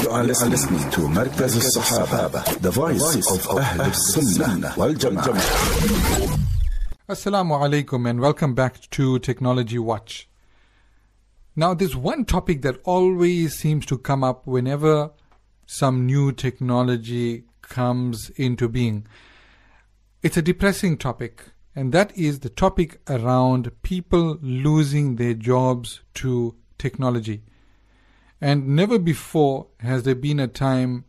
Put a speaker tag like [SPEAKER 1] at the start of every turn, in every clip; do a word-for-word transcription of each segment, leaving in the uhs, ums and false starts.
[SPEAKER 1] You are listening to Markaz al-Sahaba, the voice of Ahl Sunnah wal Jama'ah.
[SPEAKER 2] Assalamu alaikum and welcome back to Technology Watch. Now, there's one topic that always seems to come up whenever some new technology comes into being. It's a depressing topic, and that is the topic around people losing their jobs to technology. And never before has there been a time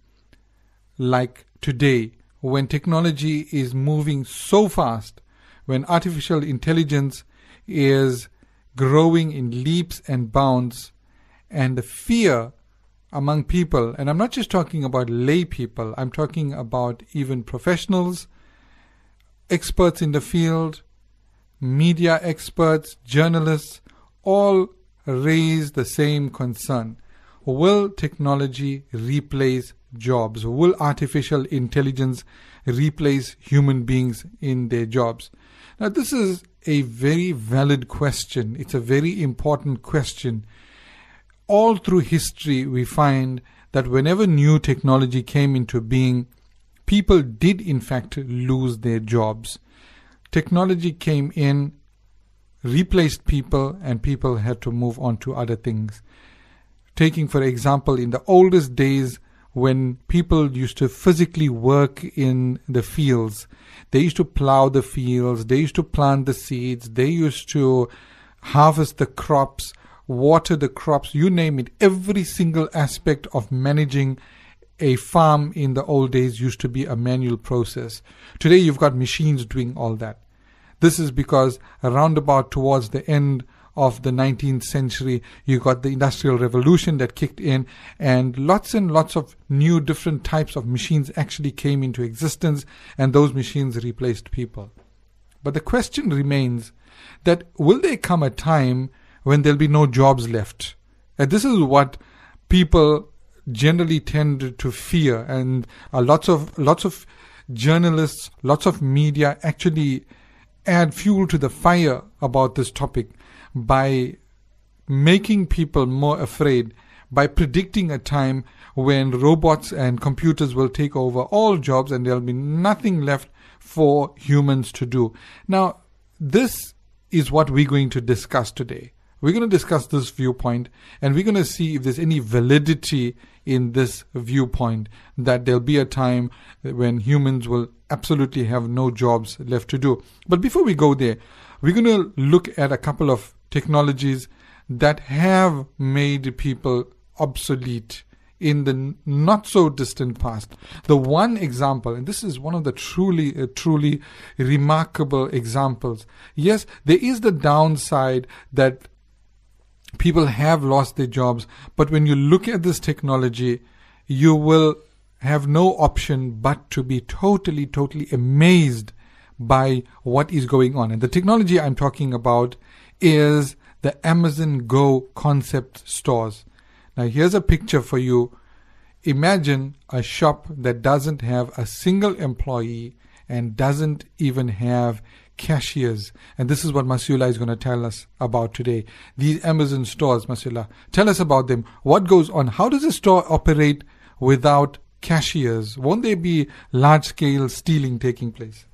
[SPEAKER 2] like today when technology is moving so fast, when artificial intelligence is growing in leaps and bounds, and the fear among people, and I'm not just talking about lay people, I'm talking about even professionals, experts in the field, media experts, journalists, all raise the same concern. Will technology replace jobs? Will artificial intelligence replace human beings in their jobs? Now, this is a very valid question. It's a very important question. All through history, we find that whenever new technology came into being, people did in fact lose their jobs. Technology came in, replaced people, and people had to move on to other things. Taking, for example, in the oldest days when people used to physically work in the fields, they used to plow the fields, they used to plant the seeds, they used to harvest the crops, water the crops, you name it. Every single aspect of managing a farm in the old days used to be a manual process. Today you've got machines doing all that. This is because around about towards the end of the nineteenth century, you got the Industrial Revolution that kicked in, and lots and lots of new different types of machines actually came into existence, and those machines replaced people. But the question remains that will there come a time when there'll be no jobs left? And this is what people generally tend to fear, and uh, lots of lots of journalists, lots of media actually add fuel to the fire about this topic by making people more afraid, by predicting a time when robots and computers will take over all jobs and there'll be nothing left for humans to do. Now, this is what we're going to discuss today. We're going to discuss this viewpoint, and we're going to see if there's any validity in this viewpoint, that there'll be a time when humans will absolutely have no jobs left to do. But before we go there, we're going to look at a couple of technologies that have made people obsolete in the not so distant past. The one example, and this is one of the truly, uh, truly remarkable examples. Yes, there is the downside that people have lost their jobs, but when you look at this technology, you will have no option but to be totally, totally amazed by what is going on. And the technology I'm talking about is the Amazon Go concept stores. Now, here's a picture for you. Imagine a shop that doesn't have a single employee and doesn't even have cashiers. And this is what Masiullah is going to tell us about today. These Amazon stores, Masiullah, tell us about them. What goes on? How does a store operate without cashiers? Won't there be large-scale stealing taking place?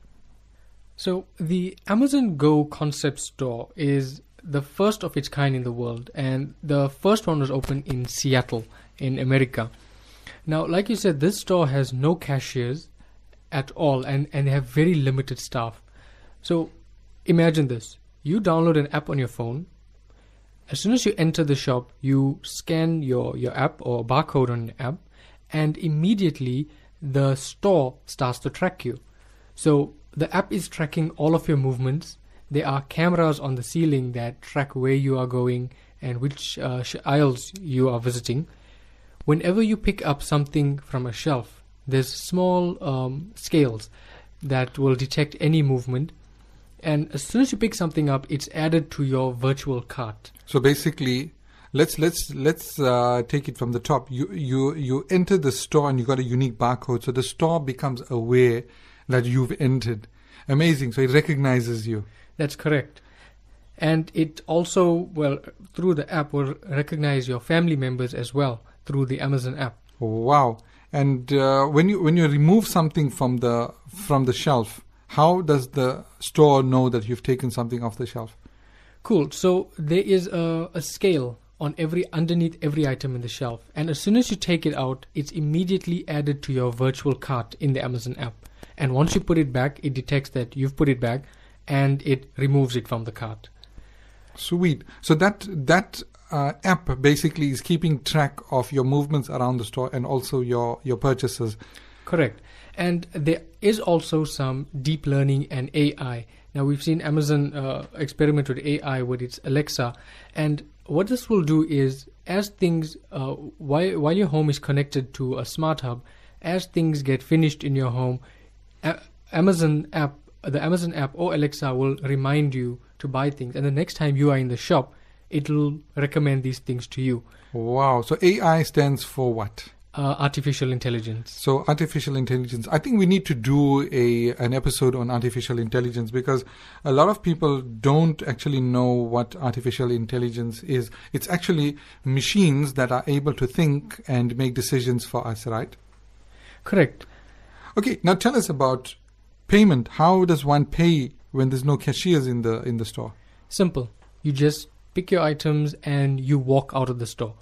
[SPEAKER 3] So the Amazon Go concept store is the first of its kind in the world, and the first one was opened in Seattle in America. Now, like you said, this store has no cashiers at all, and, and they have very limited staff. So imagine this. You download an app on your phone. As soon as you enter the shop, you scan your, your app or barcode on your app, and immediately the store starts to track you. So the app is tracking all of your movements. There are cameras on the ceiling that track where you are going and which uh, aisles you are visiting. Whenever you pick up something from a shelf, there's small um, scales that will detect any movement. And as soon as you pick something up, it's added to your virtual cart.
[SPEAKER 2] So basically, let's let's let's uh, take it from the top. You you you enter the store and you got a unique barcode. So the store becomes aware that you've entered. Amazing. So it recognizes you.
[SPEAKER 3] That's correct. And it also, well, through the app will recognize your family members as well through the Amazon app.
[SPEAKER 2] Wow. And uh, when you when you remove something from the from the shelf, how does the store know that you've taken something off the shelf?
[SPEAKER 3] Cool. So there is a, a scale on every underneath every item in the shelf, and as soon as you take it out, it's immediately added to your virtual cart in the Amazon app. And once you put it back, it detects that you've put it back, and it removes it from the cart.
[SPEAKER 2] Sweet. So that that uh, app basically is keeping track of your movements around the store and also your, your purchases.
[SPEAKER 3] Correct. And there is also some deep learning and A I. Now, we've seen Amazon uh, experiment with A I with its Alexa. And what this will do is, as things, uh, while, while your home is connected to a smart hub, as things get finished in your home, a- Amazon app, the Amazon app or Alexa will remind you to buy things. And the next time you are in the shop, it will recommend these things to you.
[SPEAKER 2] Wow. So A I stands for what?
[SPEAKER 3] Uh, artificial intelligence.
[SPEAKER 2] So artificial intelligence. I think we need to do a an episode on artificial intelligence, because a lot of people don't actually know what artificial intelligence is. It's actually machines that are able to think and make decisions for us, right?
[SPEAKER 3] Correct.
[SPEAKER 2] Okay, now tell us about payment. How does one pay when there's no cashiers in the in the store?
[SPEAKER 3] Simple. You just pick your items and you walk out of the store.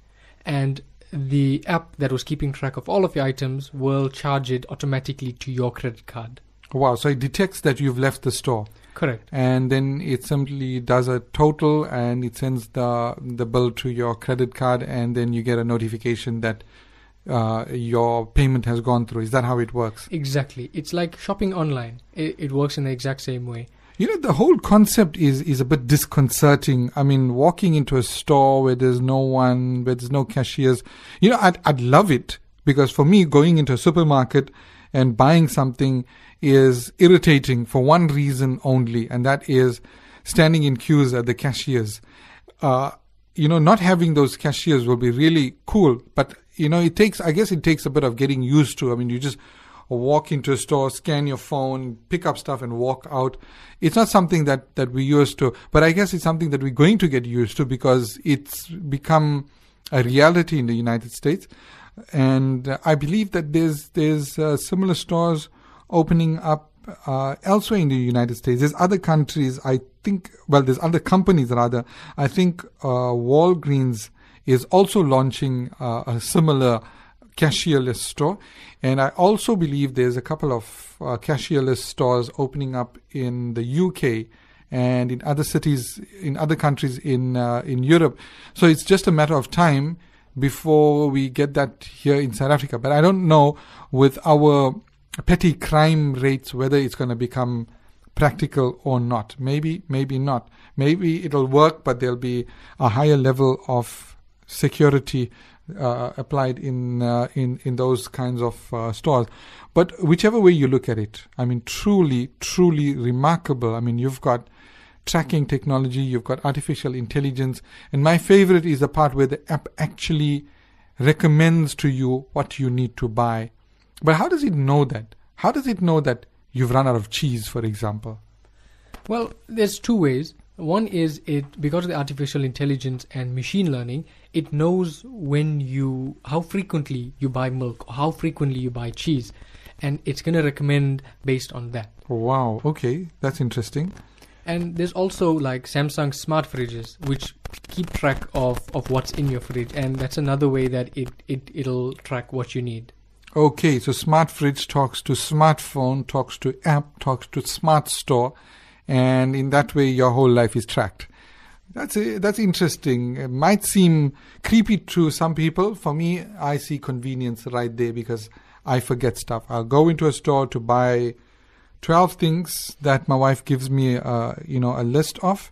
[SPEAKER 3] And the app that was keeping track of all of your items will charge it automatically to your credit card.
[SPEAKER 2] Wow, so it detects that you've left the store.
[SPEAKER 3] Correct.
[SPEAKER 2] And then it simply does a total and it sends the the bill to your credit card, and then you get a notification that uh, your payment has gone through. Is that how it works?
[SPEAKER 3] Exactly. It's like shopping online. It, it works in the exact same way.
[SPEAKER 2] You know, the whole concept is, is a bit disconcerting. I mean, walking into a store where there's no one, where there's no cashiers, you know, I'd, I'd love it, because for me, going into a supermarket and buying something is irritating for one reason only, and that is standing in queues at the cashiers. Uh, you know, not having those cashiers will be really cool, but, you know, it takes, I guess it takes a bit of getting used to. I mean, you just walk into a store, scan your phone, pick up stuff and walk out. It's not something that, that we're used to, but I guess it's something that we're going to get used to, because it's become a reality in the United States. And uh, I believe that there's, there's uh, similar stores opening up uh, elsewhere in the United States. There's other countries, I think, well, there's other companies rather. I think uh, Walgreens is also launching uh, a similar cashierless store, and I also believe there's a couple of uh, cashierless stores opening up in the U K and in other cities, in other countries in uh, in Europe. So it's just a matter of time before we get that here in South Africa. But I don't know, with our petty crime rates, whether it's going to become practical or not. Maybe, maybe not. Maybe it'll work, but there'll be a higher level of security Uh, applied in uh, in in those kinds of uh, stores. But whichever way you look at it, I mean, truly, truly remarkable. I mean, you've got tracking technology, you've got artificial intelligence, and my favorite is the part where the app actually recommends to you what you need to buy. But how does it know that? How does it know that you've run out of cheese, for example?
[SPEAKER 3] Well, there's two ways. One is, it because of the artificial intelligence and machine learning, it knows when you, how frequently you buy milk or how frequently you buy cheese, and it's going to recommend based on that.
[SPEAKER 2] Wow, okay, that's interesting.
[SPEAKER 3] And there's also like Samsung smart fridges, which keep track of, of what's in your fridge, and that's another way that it, it, it'll track what you need.
[SPEAKER 2] Okay, so smart fridge talks to smartphone, talks to app, talks to smart store, and in that way your whole life is tracked. That's a, that's interesting. It might seem creepy to some people. For me, I see convenience right there, because I forget stuff. I'll go into a store to buy twelve things that my wife gives me uh, you know, a list of,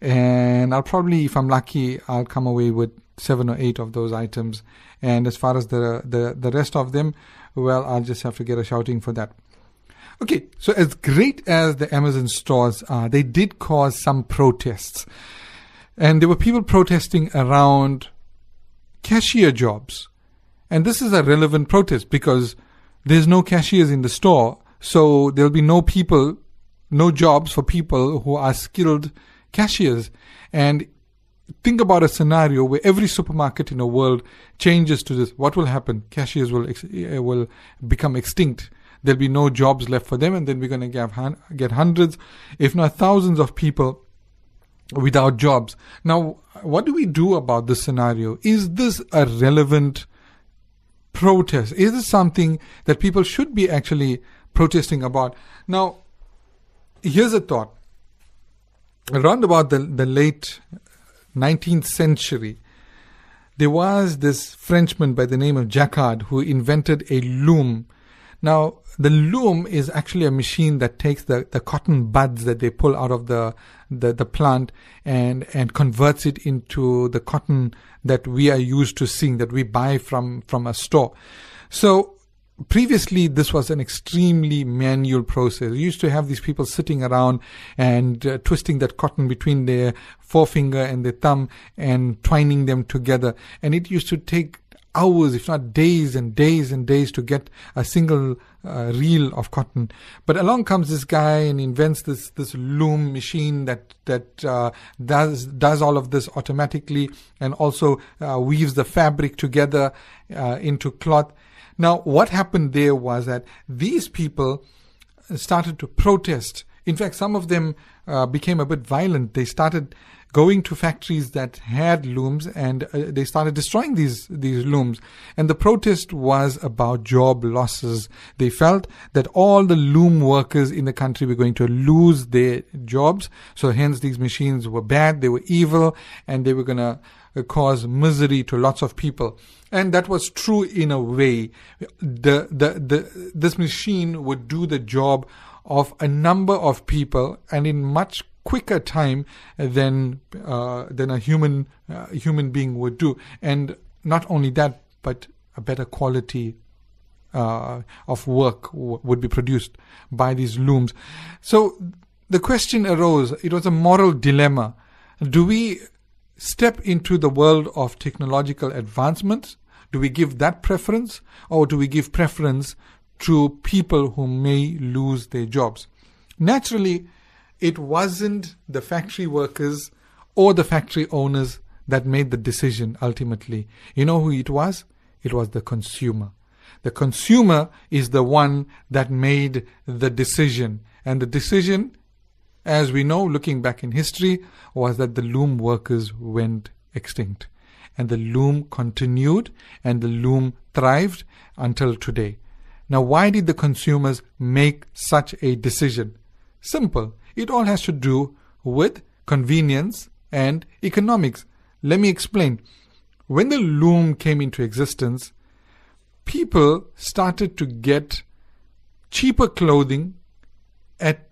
[SPEAKER 2] and I'll probably, if I'm lucky, I'll come away with seven or eight of those items. And as far as the the, the rest of them, well, I'll just have to get a shouting for that. Okay, so as great as the Amazon stores are, they did cause some protests. And there were people protesting around cashier jobs. And this is a relevant protest, because there's no cashiers in the store. So there'll be no people, no jobs for people who are skilled cashiers. And think about a scenario where every supermarket in the world changes to this. What will happen? Cashiers will ex- will become extinct. There'll be no jobs left for them, and then we're going to get, hun- get hundreds, if not thousands of people without jobs. Now, what do we do about this scenario? Is this a relevant protest? Is this something that people should be actually protesting about? Now, here's a thought. Around about the, the late nineteenth century, there was this Frenchman by the name of Jacquard who invented a loom. Now, the loom is actually a machine that takes the, the cotton buds that they pull out of the, the, the plant and, and converts it into the cotton that we are used to seeing, that we buy from, from a store. So previously, this was an extremely manual process. We used to have these people sitting around and uh, twisting that cotton between their forefinger and their thumb and twining them together. And it used to take hours, if not days and days and days to get a single uh, reel of cotton. But along comes this guy and invents this this loom machine that that uh, does does all of this automatically and also uh, weaves the fabric together uh, into cloth. Now, what happened there was that these people started to protest. In fact, some of them uh, became a bit violent. They started going to factories that had looms, and uh, they started destroying these these looms. And the protest was about job losses. They felt that all the loom workers in the country were going to lose their jobs. So hence these machines were bad, they were evil, and they were going to uh, cause misery to lots of people. And that was true in a way. The, the, the, this machine would do the job of a number of people and in much quicker time than uh, than a human uh, human being would do. And not only that, but a better quality uh, of work w- would be produced by these looms. So the question arose, it was a moral dilemma. Do we step into the world of technological advancements? Do we give that preference, or do we give preference to people who may lose their jobs? Naturally, it wasn't the factory workers or the factory owners that made the decision ultimately. You know who it was? It was the consumer. The consumer is the one that made the decision. And the decision, as we know, looking back in history, was that the loom workers went extinct. And the loom continued, and the loom thrived until today. Now, why did the consumers make such a decision? Simple. It all has to do with convenience and economics. Let me explain. When the loom came into existence, people started to get cheaper clothing at,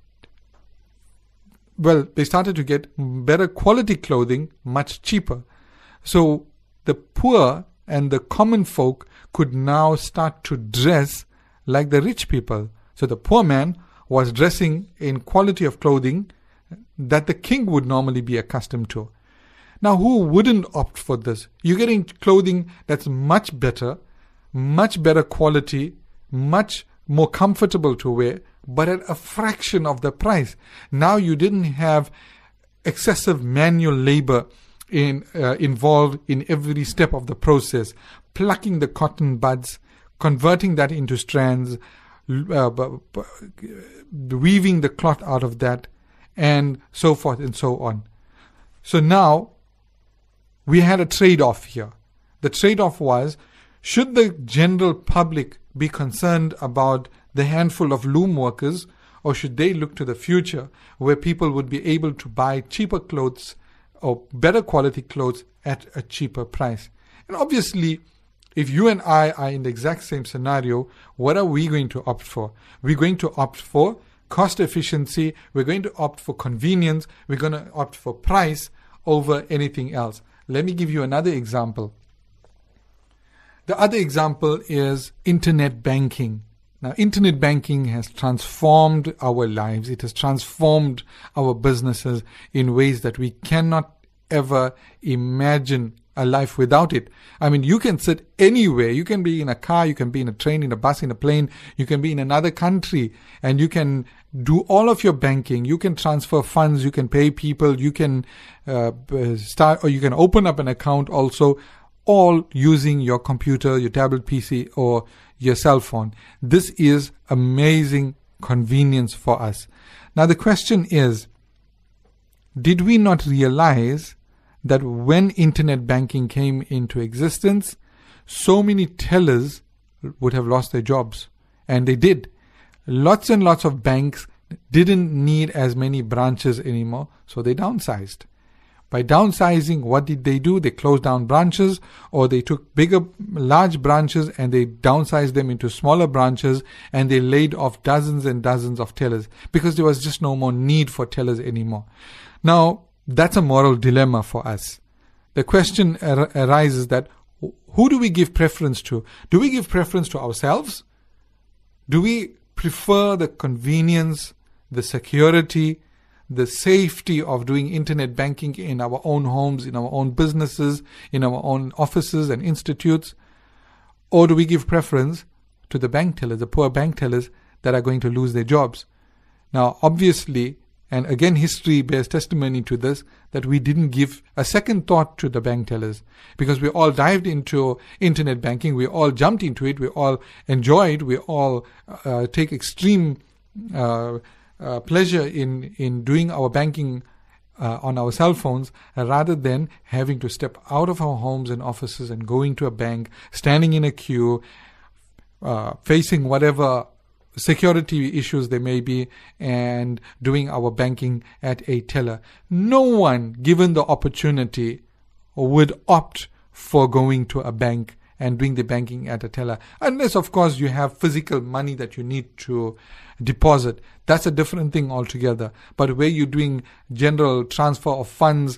[SPEAKER 2] well, they started to get better quality clothing much cheaper. So the poor and the common folk could now start to dress like the rich people. So the poor man was dressing in quality of clothing that the king would normally be accustomed to. Now, who wouldn't opt for this? You're getting clothing that's much better, much better quality, much more comfortable to wear, but at a fraction of the price. Now you didn't have excessive manual labor in uh, involved in every step of the process, plucking the cotton buds, converting that into strands, uh, b- b- weaving the cloth out of that, and so forth and so on. So now we had a trade-off here. The trade-off was, should the general public be concerned about the handful of loom workers, or should they look to the future where people would be able to buy cheaper clothes or better quality clothes at a cheaper price? And obviously, if you and I are in the exact same scenario, what are we going to opt for? We're going to opt for cost efficiency, we're going to opt for convenience, we're going to opt for price over anything else. Let me give you another example. The other example is internet banking. Now, internet banking has transformed our lives. It has transformed our businesses in ways that we cannot ever imagine a life without it. I mean, you can sit anywhere. You can be in a car, you can be in a train, in a bus, in a plane, you can be in another country, and you can do all of your banking. You can transfer funds, you can pay people, you can uh, start, or you can open up an account also, all using your computer, your tablet P C, or your cell phone. This is amazing convenience for us. Now the question is, did we not realize that when internet banking came into existence, so many tellers would have lost their jobs? And they did. Lots and lots of banks didn't need as many branches anymore, so they downsized. By downsizing, what did they do? They closed down branches, or they took bigger, large branches and they downsized them into smaller branches, and they laid off dozens and dozens of tellers because there was just no more need for tellers anymore. Now, that's a moral dilemma for us. The question ar- arises that who do we give preference to? Do we give preference to ourselves? Do we prefer the convenience, the security, the safety of doing internet banking in our own homes, in our own businesses, in our own offices and institutes? Or do we give preference to the bank tellers, the poor bank tellers that are going to lose their jobs? Now, obviously, and again history bears testimony to this, that we didn't give a second thought to the bank tellers, because we all dived into internet banking, we all jumped into it, we all enjoyed, we all uh, take extreme uh, Uh, pleasure in, in doing our banking uh, on our cell phones, uh, rather than having to step out of our homes and offices and going to a bank, standing in a queue, uh, facing whatever security issues there may be, and doing our banking at a teller. No one, given the opportunity, would opt for going to a bank and doing the banking at a teller, unless of course you have physical money that you need to deposit. That's a different thing altogether. But where you're doing general transfer of funds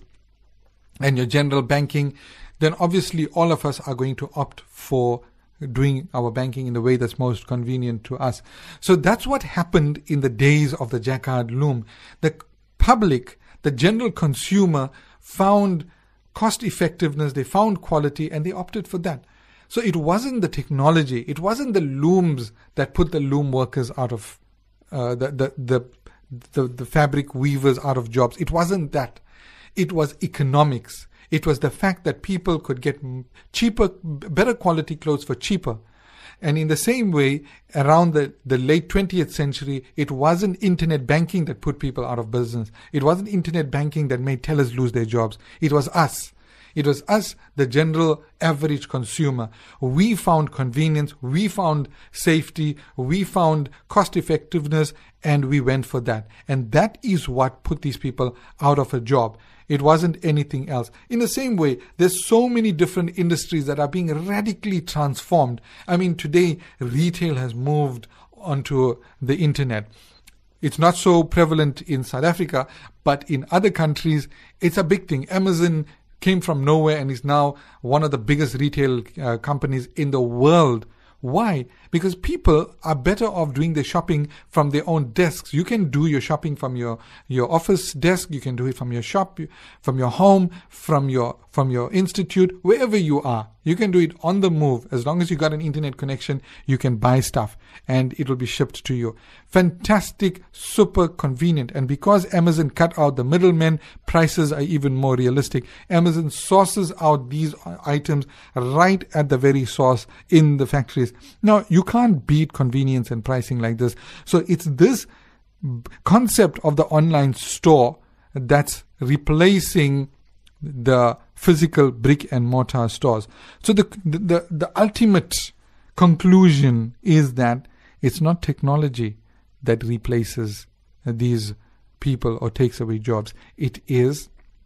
[SPEAKER 2] and your general banking, then obviously all of us are going to opt for doing our banking in the way that's most convenient to us. So that's what happened in the days of the Jacquard loom. The public, the general consumer, found cost effectiveness, they found quality, and they opted for that. So it wasn't the technology, it wasn't the looms that put the loom workers out of uh, the, the, the the the fabric weavers out of jobs. It wasn't that. It was economics. It was the fact that people could get cheaper, better quality clothes for cheaper. And in the same way, around the, the late twentieth century, it wasn't internet banking that put people out of business. It wasn't internet banking that made tellers lose their jobs. It was us. It was us, the general average consumer. We found convenience, we found safety, we found cost effectiveness, and we went for that. And that is what put these people out of a job. It wasn't anything else. In the same way, there's so many different industries that are being radically transformed. I mean, today, retail has moved onto the internet. It's not so prevalent in South Africa, but in other countries, it's a big thing. Amazon came from nowhere and is now one of the biggest retail uh, companies in the world. Why? Because people are better off doing their shopping from their own desks. You can do your shopping from your, your office desk. You can do it from your shop, from your home, from your from your institute, wherever you are. You can do it on the move. As long as you got an internet connection, you can buy stuff and it will be shipped to you. Fantastic, super convenient. And because Amazon cut out the middlemen, prices are even more realistic. Amazon sources out these items right at the very source in the factories. Now, you can't beat convenience and pricing like this. So it's this concept of the online store that's replacing the physical brick and mortar stores. So the, the the ultimate conclusion is that it's not technology that replaces these people or takes away jobs. It is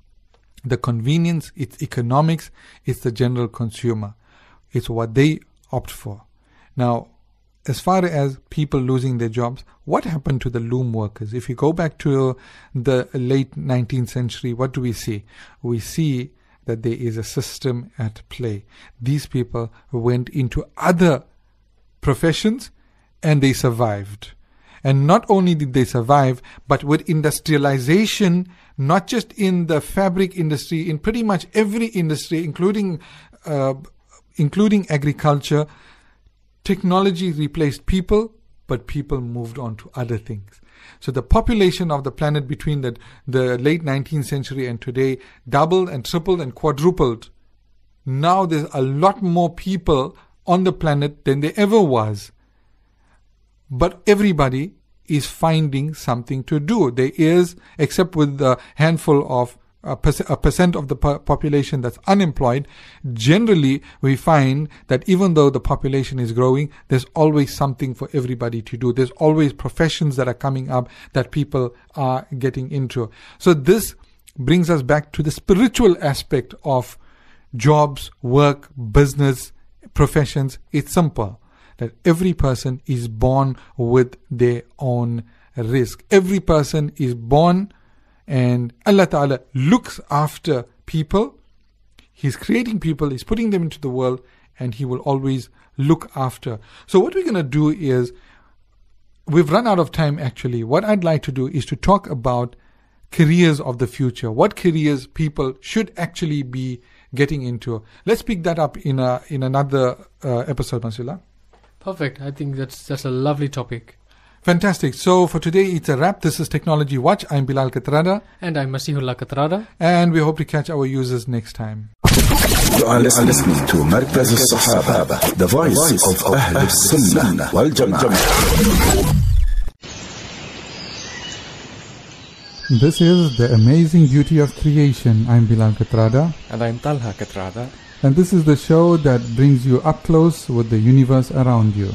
[SPEAKER 2] the convenience, it's economics, it's the general consumer. It's what they opt for. Now, as far as people losing their jobs, what happened to the loom workers? If you go back to the late nineteenth century, what do we see? We see that there is a system at play. These people went into other professions and they survived. And not only did they survive, but with industrialization, not just in the fabric industry, in pretty much every industry, including uh, including agriculture, technology replaced people, but people moved on to other things. So the population of the planet between the, the late nineteenth century and today doubled and tripled and quadrupled. Now there's a lot more people on the planet than there ever was. But everybody is finding something to do. There is, except with the handful of a percent, a percent of the po- population that's unemployed, generally we find that even though the population is growing, there's always something for everybody to do. There's always professions that are coming up that people are getting into. So this brings us back to the spiritual aspect of jobs, work, business, professions. It's simple, that every person is born with their own risk. Every person is born, and Allah Ta'ala looks after people. He's creating people, He's putting them into the world, and He will always look after. So what we're going to do is, we've run out of time actually. What I'd like to do is to talk about careers of the future. What careers people should actually be getting into. Let's pick that up in a in another uh, episode, Masula.
[SPEAKER 3] Perfect. I think that's that's a lovely topic.
[SPEAKER 2] Fantastic. So for today, it's a wrap. This is Technology Watch. I'm Bilal Katrada.
[SPEAKER 3] And I'm Masihullah Katrada.
[SPEAKER 2] And we hope to catch our users next time.
[SPEAKER 1] You are listening to Markaz al-Sahaba, the voice of Ahl al-Sunnah wal Jama'ah.
[SPEAKER 2] This is The Amazing Beauty of Creation. I'm Bilal Katrada.
[SPEAKER 4] And I'm Talha Katrada.
[SPEAKER 2] And this is the show that brings you up close with the universe around you.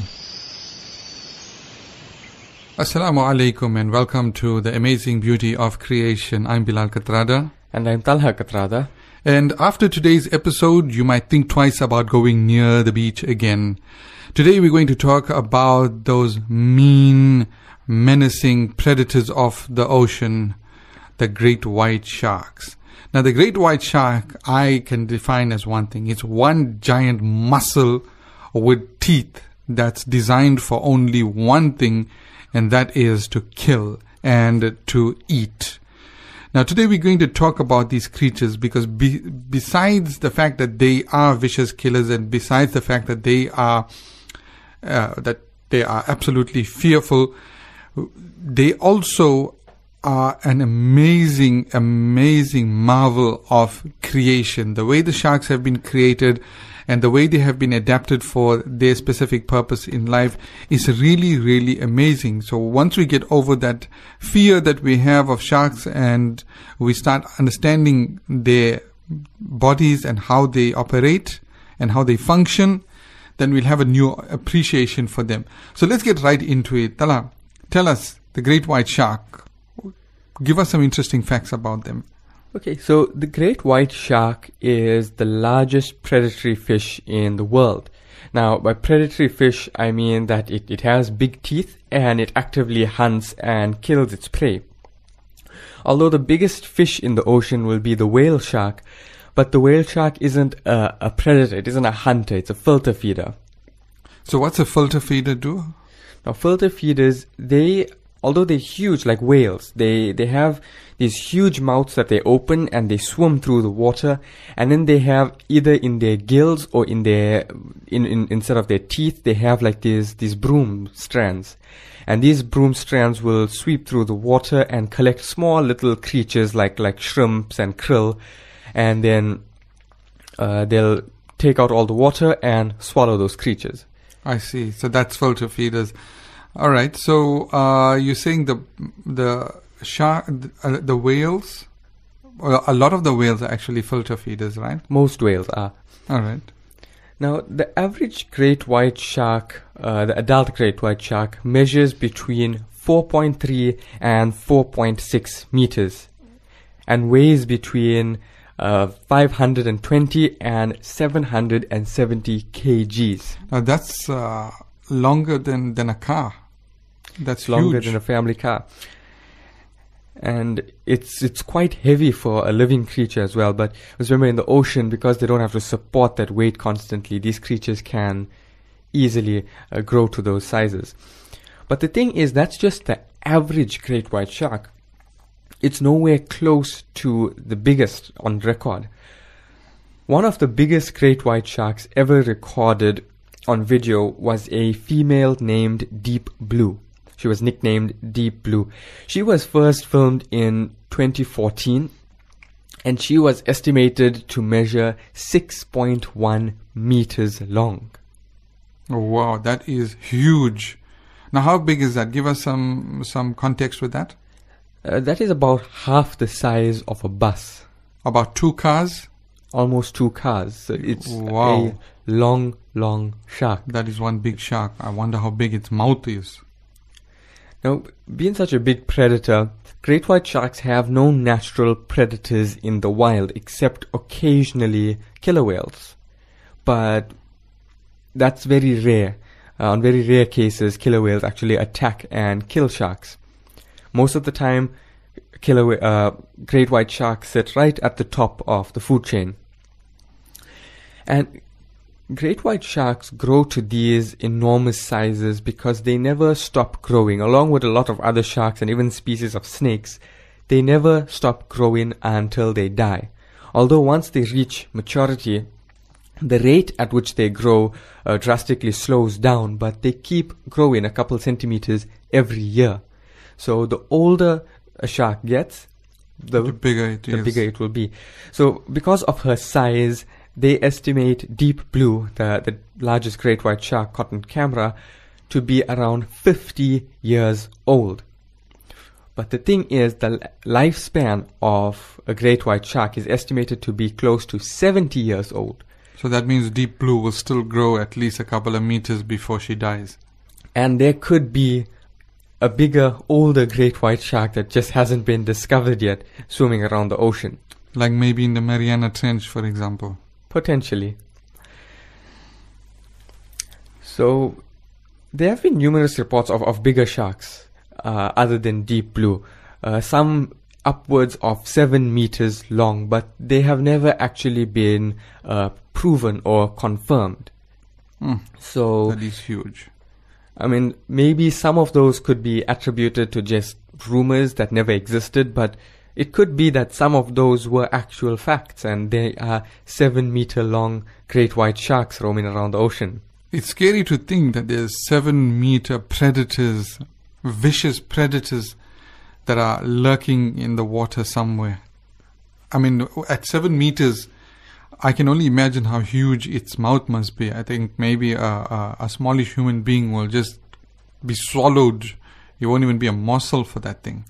[SPEAKER 2] Assalamu alaikum and welcome to The Amazing Beauty of Creation. I'm Bilal Katrada.
[SPEAKER 4] And I'm Talha Katrada.
[SPEAKER 2] And after today's episode, you might think twice about going near the beach again. Today we're going to talk about those mean, menacing predators of the ocean, the great white sharks. Now, the great white shark, I can define as one thing. It's one giant muscle with teeth that's designed for only one thing, and that is to kill and to eat. Now, today we're going to talk about these creatures because be, besides the fact that they are vicious killers, and besides the fact that they are uh, that they are absolutely fearful, they also are an amazing, amazing marvel of creation. The way the sharks have been created and the way they have been adapted for their specific purpose in life is really, really amazing. So once we get over that fear that we have of sharks and we start understanding their bodies and how they operate and how they function, then we'll have a new appreciation for them. So let's get right into it. Tala, tell us, the great white shark. Give us some interesting facts about them.
[SPEAKER 4] Okay, so the great white shark is the largest predatory fish in the world. Now, by predatory fish, I mean that it, it has big teeth and it actively hunts and kills its prey. Although the biggest fish in the ocean will be the whale shark, but the whale shark isn't a, a predator, it isn't a hunter, it's a filter feeder.
[SPEAKER 2] So what's a filter feeder do?
[SPEAKER 4] Now, filter feeders, they... although they're huge like whales, they, they have these huge mouths that they open and they swim through the water, and then they have either in their gills or in their in, in instead of their teeth, they have like these these broom strands, and these broom strands will sweep through the water and collect small little creatures like like shrimps and krill, and then uh, they'll take out all the water and swallow those creatures.
[SPEAKER 2] I see. So that's filter feeders. All right. So uh, you're saying the the shark, uh, the whales, well, a lot of the whales are actually filter feeders, right?
[SPEAKER 4] Most whales are.
[SPEAKER 2] All right.
[SPEAKER 4] Now, the average great white shark, uh, the adult great white shark, measures between four point three and four point six meters, and weighs between uh, five hundred twenty and seven hundred seventy kilograms.
[SPEAKER 2] Now that's uh, longer than than a car. That's
[SPEAKER 4] longer
[SPEAKER 2] huge.
[SPEAKER 4] than a family car, and it's it's quite heavy for a living creature as well. But remember, in the ocean, because they don't have to support that weight constantly, these creatures can easily uh, grow to those sizes. But the thing is, that's just the average great white shark. It's nowhere close to the biggest on record. One of the biggest great white sharks ever recorded on video was a female named Deep Blue. She was nicknamed Deep Blue. She was first filmed in twenty fourteen, and she was estimated to measure six point one meters long.
[SPEAKER 2] Oh, wow, that is huge. Now, how big is that? Give us some some context with that.
[SPEAKER 4] Uh, that is about half the size of a bus.
[SPEAKER 2] About two cars?
[SPEAKER 4] Almost two cars. So it's
[SPEAKER 2] Wow.
[SPEAKER 4] a long, long shark.
[SPEAKER 2] That is one big shark. I wonder how big its mouth is.
[SPEAKER 4] Now, being such a big predator, great white sharks have no natural predators in the wild except occasionally killer whales. But that's very rare. Uh, on very rare cases, killer whales actually attack and kill sharks. Most of the time, killer wh- uh, great white sharks sit right at the top of the food chain. And great white sharks grow to these enormous sizes because they never stop growing. Along with a lot of other sharks and even species of snakes, they never stop growing until they die. Although once they reach maturity, the rate at which they grow uh, drastically slows down, but they keep growing a couple centimeters every year. So the older a shark gets, the,
[SPEAKER 2] The bigger it
[SPEAKER 4] the
[SPEAKER 2] is.
[SPEAKER 4] bigger it will be. So because of her size, they estimate Deep Blue, the, the largest great white shark caught on camera, to be around fifty years old. But the thing is, the l- lifespan of a great white shark is estimated to be close to seventy years old.
[SPEAKER 2] So that means Deep Blue will still grow at least a couple of meters before she dies.
[SPEAKER 4] And there could be a bigger, older great white shark that just hasn't been discovered yet, swimming around the ocean.
[SPEAKER 2] Like maybe in the Mariana Trench, for example.
[SPEAKER 4] Potentially. So, there have been numerous reports of, of bigger sharks, uh, other than Deep Blue. Uh, some upwards of seven meters long, but they have never actually been uh, proven or confirmed.
[SPEAKER 2] Hmm,
[SPEAKER 4] So,
[SPEAKER 2] that is huge.
[SPEAKER 4] I mean, maybe some of those could be attributed to just rumors that never existed, but it could be that some of those were actual facts, and they are seven meter long great white sharks roaming around the ocean.
[SPEAKER 2] It's scary to think that there's seven meter predators, vicious predators that are lurking in the water somewhere. I mean, at seven meters, I can only imagine how huge its mouth must be. I think maybe a, a, a smallish human being will just be swallowed. You won't even be a morsel for that thing.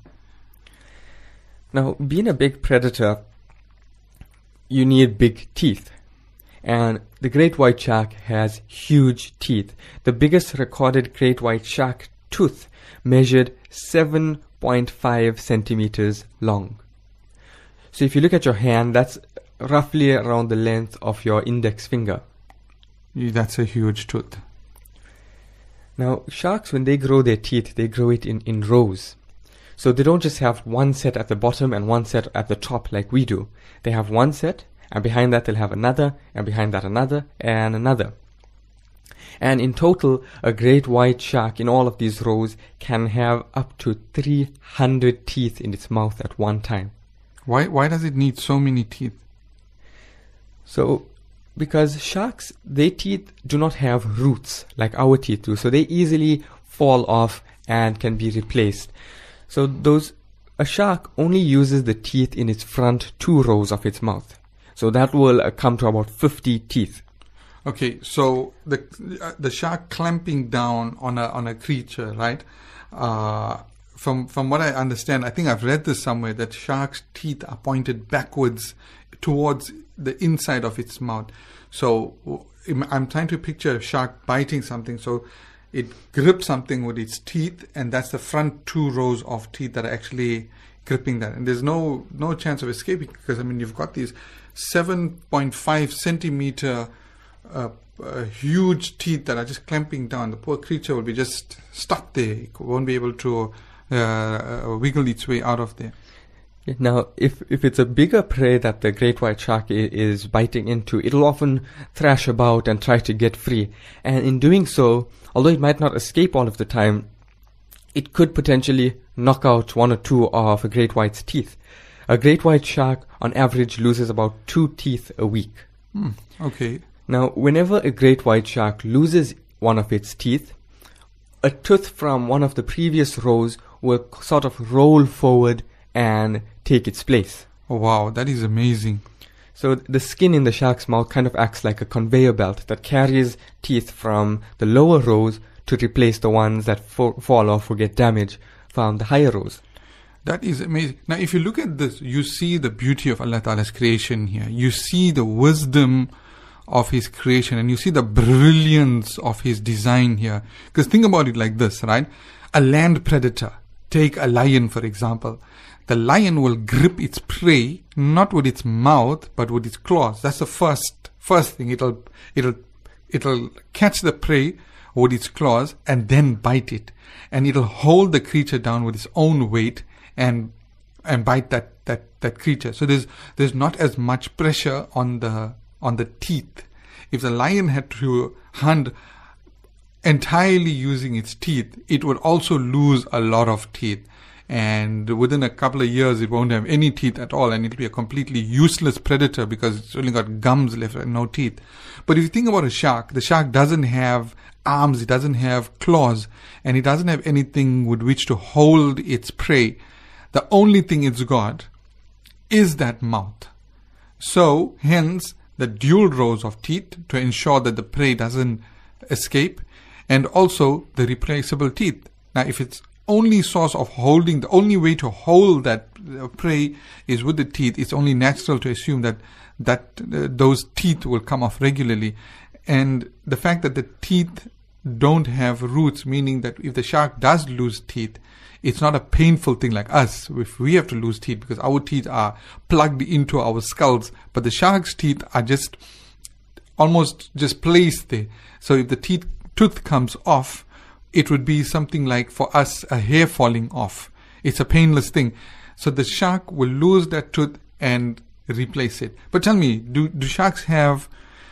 [SPEAKER 4] Now, being a big predator, you need big teeth. And the great white shark has huge teeth. The biggest recorded great white shark tooth measured seven point five centimeters long. So if you look at your hand, that's roughly around the length of your index finger.
[SPEAKER 2] Yeah, that's a huge tooth.
[SPEAKER 4] Now, sharks, when they grow their teeth, they grow it in, in rows. So they don't just have one set at the bottom and one set at the top like we do. They have one set, and behind that they'll have another, and behind that another, and another. And in total, a great white shark in all of these rows can have up to three hundred teeth in its mouth at one time.
[SPEAKER 2] Why, why does it need so many teeth?
[SPEAKER 4] So, because sharks, their teeth do not have roots like our teeth do, so they easily fall off and can be replaced. So those, a shark only uses the teeth in its front two rows of its mouth. So that will uh, come to about fifty teeth.
[SPEAKER 2] Okay, so the uh, the shark clamping down on a on a creature, right? Uh, from from what I understand, I think I've read this somewhere, that sharks' teeth are pointed backwards towards the inside of its mouth. So im- I'm trying to picture a shark biting something. So it grips something with its teeth, and that's the front two rows of teeth that are actually gripping that. And there's no no chance of escaping, because I mean you've got these seven point five centimeter uh, uh, huge teeth that are just clamping down. The poor creature will be just stuck there. It won't be able to uh, uh, wiggle its way out of there.
[SPEAKER 4] Now, if if it's a bigger prey that the great white shark i- is biting into, it'll often thrash about and try to get free. And in doing so, although it might not escape all of the time, it could potentially knock out one or two of a great white's teeth. A great white shark, on average, loses about two teeth a week.
[SPEAKER 2] Hmm. Okay.
[SPEAKER 4] Now, whenever a great white shark loses one of its teeth, a tooth from one of the previous rows will sort of roll forward and take its place.
[SPEAKER 2] Oh, wow, that is amazing.
[SPEAKER 4] So the skin in the shark's mouth kind of acts like a conveyor belt that carries teeth from the lower rows to replace the ones that fo- fall off or get damaged from the higher rows.
[SPEAKER 2] That is amazing. Now, if you look at this, you see the beauty of Allah Ta'ala's creation here. You see the wisdom of His creation, and you see the brilliance of His design here. Because think about it like this, right? A land predator, take a lion for example. The lion will grip its prey not with its mouth but with its claws. That's the first first thing. It'll it'll it'll catch the prey with its claws and then bite it, and it'll hold the creature down with its own weight and and bite that that that creature. So there's there's not as much pressure on the on the teeth. If the lion had to hunt entirely using its teeth, it would also lose a lot of teeth. And within a couple of years, it won't have any teeth at all, and it'll be a completely useless predator because it's only got gums left and no teeth. But if you think about a shark, the shark doesn't have arms, it doesn't have claws, and it doesn't have anything with which to hold its prey. The only thing it's got is that mouth. So, hence, the dual rows of teeth to ensure that the prey doesn't escape, and also the replaceable teeth. Now, if it's only source of holding, the only way to hold that uh, prey is with the teeth, it's only natural to assume that that uh, those teeth will come off regularly. And the fact that the teeth don't have roots, meaning that if the shark does lose teeth, it's not a painful thing like us if we have to lose teeth, because our teeth are plugged into our skulls, but the shark's teeth are just almost just placed there. So if the teeth tooth comes off, it would be something like, for us, a hair falling off. It's a painless thing. So the shark will lose that tooth and replace it. But tell me, do, do sharks have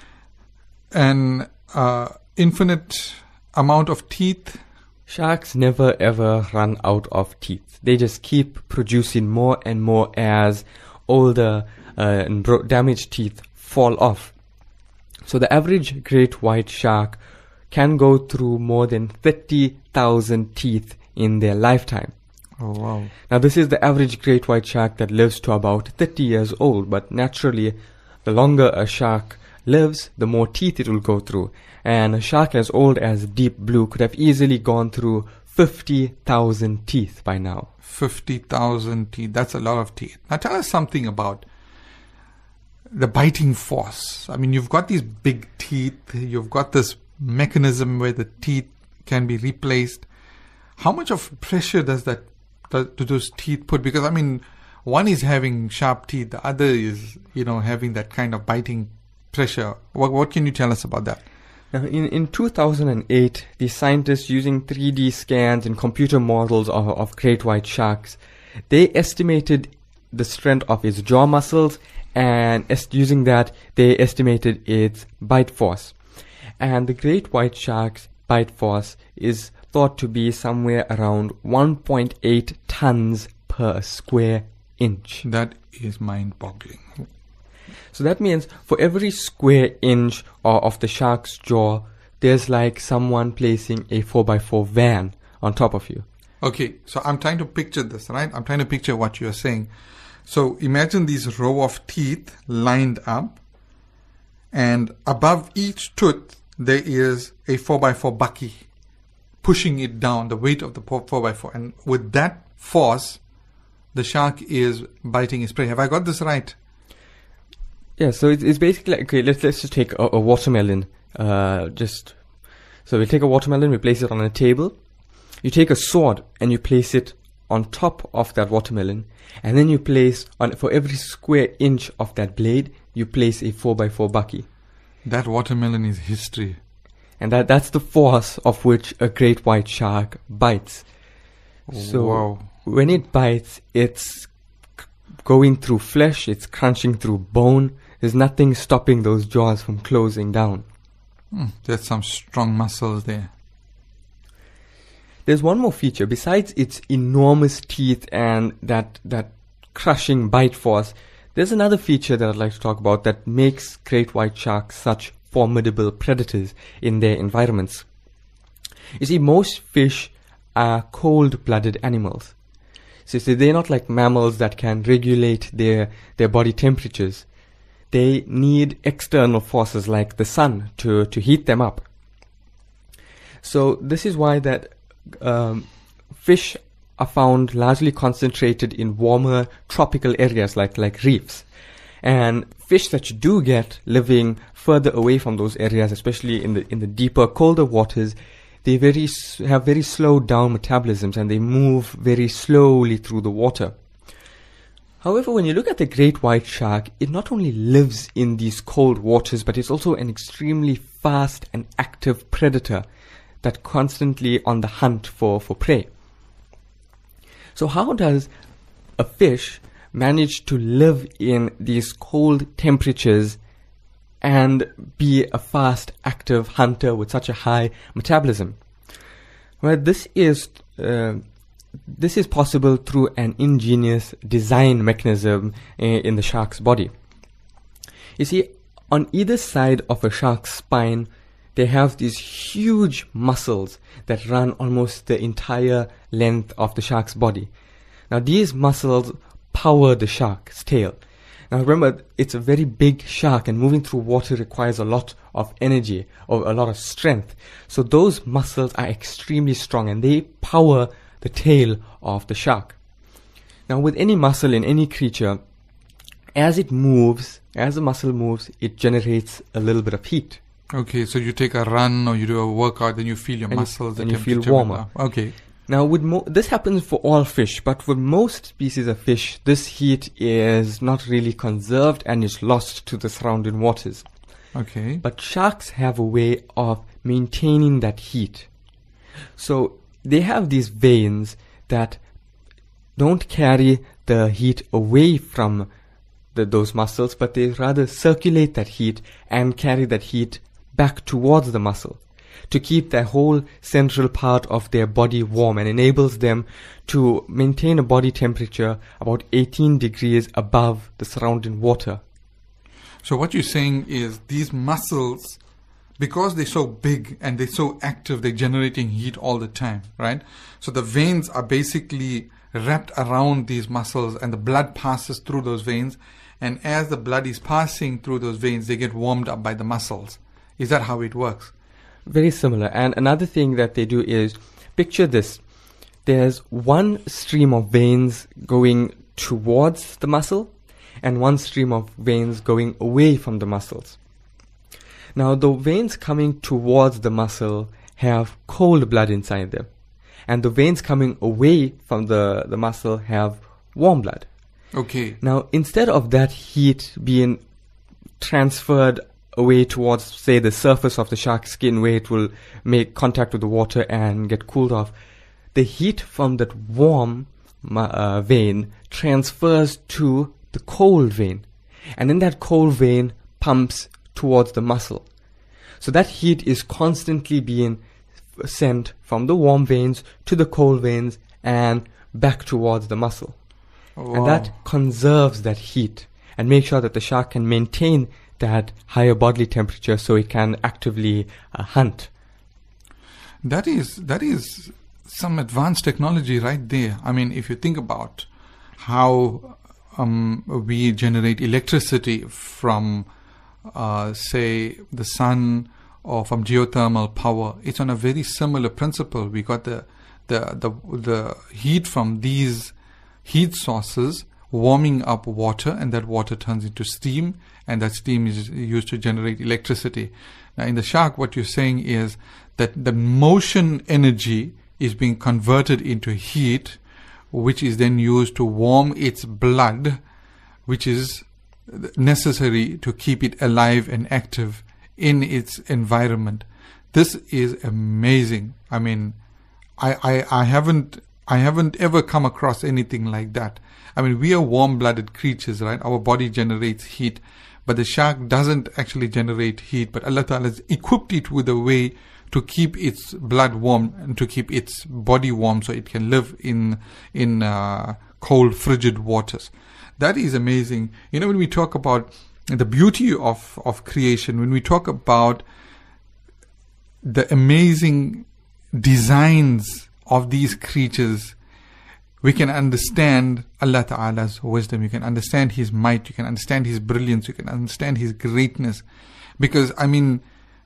[SPEAKER 2] an uh, infinite amount of teeth?
[SPEAKER 4] Sharks never ever run out of teeth. They just keep producing more and more as older uh, and bro- damaged teeth fall off. So the average great white shark can go through more than thirty thousand teeth in their lifetime.
[SPEAKER 2] Oh, wow.
[SPEAKER 4] Now, this is the average great white shark that lives to about thirty years old, but naturally, the longer a shark lives, the more teeth it will go through. And a shark as old as Deep Blue could have easily gone through fifty thousand teeth by now.
[SPEAKER 2] fifty thousand teeth. That's a lot of teeth. Now, tell us something about the biting force. I mean, you've got these big teeth, you've got this mechanism where the teeth can be replaced. How much of pressure does that do those teeth put? Because I mean, one is having sharp teeth, the other is, you know, having that kind of biting pressure. What what can you tell us about that?
[SPEAKER 4] Now, in, in two thousand eight, the scientists, using three D scans and computer models of, of great white sharks, they estimated the strength of its jaw muscles, and est- using that, they estimated its bite force. And the great white shark's bite force is thought to be somewhere around one point eight tons per square inch.
[SPEAKER 2] That is mind-boggling.
[SPEAKER 4] So that means for every square inch of the shark's jaw, there's like someone placing a four by four van on top of you.
[SPEAKER 2] Okay, so I'm trying to picture this, right? I'm trying to picture what you're saying. So imagine these row of teeth lined up, and above each tooth, there is a four by four bucky pushing it down, the weight of the four by four. And with that force, the shark is biting its prey. Have I got this right?
[SPEAKER 4] Yeah, so it's, it's basically like, okay, let's, let's just take a, a watermelon. Uh, just So we take a watermelon, we place it on a table. You take a sword and you place it on top of that watermelon. And then you place, on for every square inch of that blade, you place a four by four bucky.
[SPEAKER 2] That watermelon is history.
[SPEAKER 4] And that that's the force of which a great white shark bites. So
[SPEAKER 2] wow.
[SPEAKER 4] When it bites, it's c- going through flesh, it's crunching through bone. There's nothing stopping those jaws from closing down.
[SPEAKER 2] Hmm, there's some strong muscles there.
[SPEAKER 4] There's one more feature. Besides its enormous teeth and that that crushing bite force, there's another feature that I'd like to talk about that makes great white sharks such formidable predators in their environments. You see, most fish are cold-blooded animals. So, so they're not like mammals that can regulate their, their body temperatures. They need external forces like the sun to, to heat them up. So this is why that um, fish are found largely concentrated in warmer tropical areas like, like reefs. And fish that you do get living further away from those areas, especially in the in the deeper, colder waters, they very have very slowed down metabolisms and they move very slowly through the water. However, when you look at the great white shark, it not only lives in these cold waters, but it's also an extremely fast and active predator that constantly on the hunt for, for prey. So how does a fish manage to live in these cold temperatures and be a fast, active hunter with such a high metabolism? Well, this is uh, this is possible through an ingenious design mechanism uh, in the shark's body. You see, on either side of a shark's spine, they have these huge muscles that run almost the entire length of the shark's body. Now, these muscles power the shark's tail. Now remember, it's a very big shark and moving through water requires a lot of energy or a lot of strength. So those muscles are extremely strong and they power the tail of the shark. Now with any muscle in any creature, as it moves, as the muscle moves, it generates a little bit of heat.
[SPEAKER 2] Okay, so you take a run or you do a workout, then you feel your
[SPEAKER 4] and
[SPEAKER 2] muscles,
[SPEAKER 4] and
[SPEAKER 2] the
[SPEAKER 4] you feel
[SPEAKER 2] temperature
[SPEAKER 4] warmer.
[SPEAKER 2] went up. Okay.
[SPEAKER 4] Now, with mo- this happens for all fish, but for most species of fish, this heat is not really conserved and is lost to the surrounding waters.
[SPEAKER 2] Okay.
[SPEAKER 4] But sharks have a way of maintaining that heat. So they have these veins that don't carry the heat away from the, those muscles, but they rather circulate that heat and carry that heat back towards the muscle, to keep the whole central part of their body warm, and enables them to maintain a body temperature about eighteen degrees above the surrounding water.
[SPEAKER 2] So what you're saying is these muscles, because they're so big and they're so active, they're generating heat all the time, right? So the veins are basically wrapped around these muscles and the blood passes through those veins, and as the blood is passing through those veins, they get warmed up by the muscles. Is that how it works?
[SPEAKER 4] Very similar. And another thing that they do is, picture this. There's one stream of veins going towards the muscle and one stream of veins going away from the muscles. Now, the veins coming towards the muscle have cold blood inside them, and the veins coming away from the, the muscle have warm blood.
[SPEAKER 2] Okay.
[SPEAKER 4] Now, instead of that heat being transferred away towards, say, the surface of the shark's skin where it will make contact with the water and get cooled off, the heat from that warm uh, vein transfers to the cold vein, and then that cold vein pumps towards the muscle. So that heat is constantly being sent from the warm veins to the cold veins and back towards the muscle.
[SPEAKER 2] Wow.
[SPEAKER 4] And that conserves that heat and makes sure that the shark can maintain that higher bodily temperature so it can actively uh, hunt.
[SPEAKER 2] That is that is some advanced technology right there. I mean, if you think about how um, we generate electricity from, uh, say, the sun or from geothermal power, it's on a very similar principle. We got the the the, the heat from these heat sources warming up water, and that water turns into steam, and that steam is used to generate electricity. Now, in the shark, what you're saying is that the motion energy is being converted into heat, which is then used to warm its blood, which is necessary to keep it alive and active in its environment. This is amazing. I mean, I, I, I haven't I haven't ever come across anything like that. I mean, we are warm-blooded creatures, right? Our body generates heat, but the shark doesn't actually generate heat, but Allah Ta'ala has equipped it with a way to keep its blood warm and to keep its body warm so it can live in in uh, cold, frigid waters. That is amazing. You know, when we talk about the beauty of, of creation, when we talk about the amazing designs of these creatures, we can understand Allah Ta'ala's wisdom. You can understand His might. You can understand His brilliance. You can understand His greatness. Because, I mean,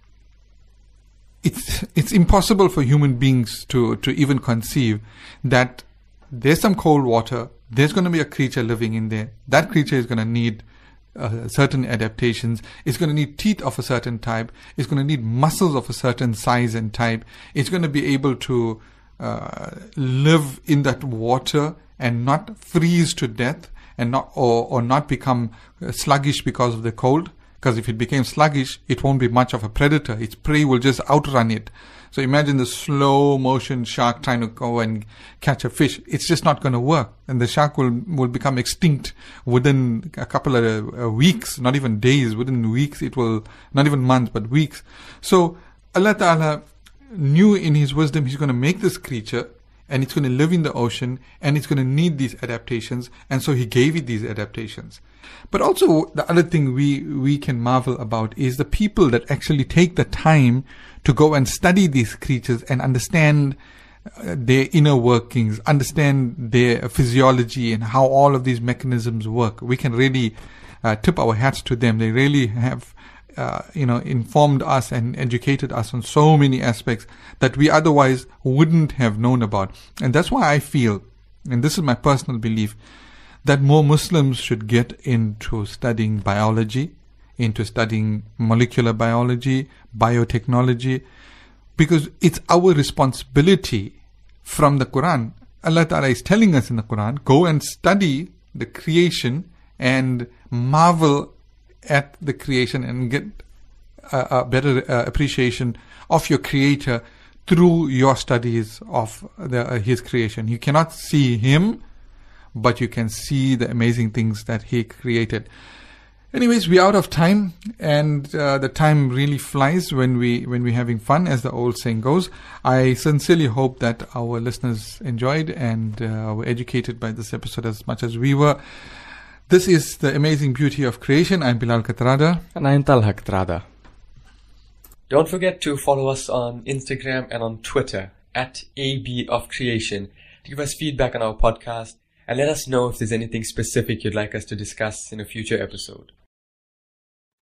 [SPEAKER 2] it's it's impossible for human beings to, to even conceive that there's some cold water, there's going to be a creature living in there. That creature is going to need uh, certain adaptations. It's going to need teeth of a certain type. It's going to need muscles of a certain size and type. It's going to be able to uh, live in that water and not freeze to death and not or, or not become sluggish because of the cold. Because if it became sluggish, it won't be much of a predator. Its prey will just outrun it. So imagine the slow motion shark trying to go and catch a fish. It's just not going to work. And the shark will, will become extinct within a couple of uh, weeks, not even days. Within weeks, it will, not even months, but weeks. So Allah Ta'ala knew in His wisdom He's going to make this creature and it's going to live in the ocean and it's going to need these adaptations. And so He gave it these adaptations. But also the other thing we, we can marvel about is the people that actually take the time to go and study these creatures and understand uh, their inner workings, understand their physiology and how all of these mechanisms work. We can really uh, tip our hats to them. They really have, uh, you know, informed us and educated us on so many aspects that we otherwise wouldn't have known about. And that's why I feel, and this is my personal belief, that more Muslims should get into studying biology, into studying molecular biology, biotechnology, because it's our responsibility from the Quran. Allah Ta'ala is telling us in the Quran, go and study the creation and marvel at the creation and get a, a better uh, appreciation of your Creator through your studies of the, uh, His creation. You cannot see Him, but you can see the amazing things that He created. Anyways, we're out of time, and uh, the time really flies when we when we're having fun, as the old saying goes. I sincerely hope that our listeners enjoyed and uh, were educated by this episode as much as we were. This is the amazing beauty of creation. I'm Bilal Katrada.
[SPEAKER 4] And I'm Talha Katrada. Don't forget to follow us on Instagram and on Twitter at A B of Creation to give us feedback on our podcast and let us know if there's anything specific you'd like us to discuss in a future episode.